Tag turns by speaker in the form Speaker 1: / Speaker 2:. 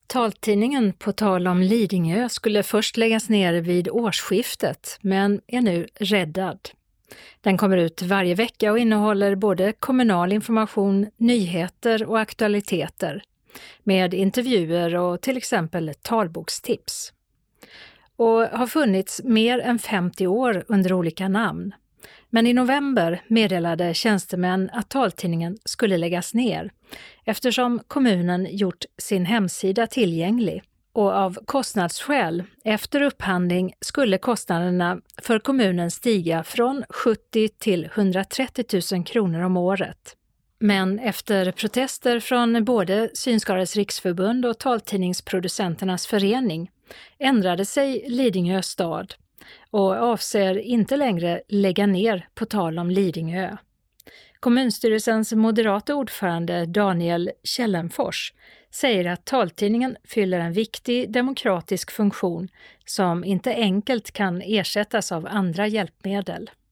Speaker 1: Taltidningen på tal om Lidingö skulle först läggas ner vid årsskiftet, men är nu räddad. Den kommer ut varje vecka och innehåller både kommunal information, nyheter och aktualiteter, med intervjuer och till exempel talbokstips. Och har funnits mer än 50 år under olika namn. Men i november meddelade tjänstemän att taltidningen skulle läggas ner eftersom kommunen gjort sin hemsida tillgänglig. Och av kostnadsskäl, efter upphandling, skulle kostnaderna för kommunen stiga från 70 till 130 000 kronor om året. Men efter protester från både Synskadades riksförbund och Taltidningsproducenternas förening ändrade sig Lidingö stad och avser inte längre lägga ner på tal om Lidingö. Kommunstyrelsens moderata ordförande Daniel Källenfors säger att taltidningen fyller en viktig demokratisk funktion som inte enkelt kan ersättas av andra hjälpmedel.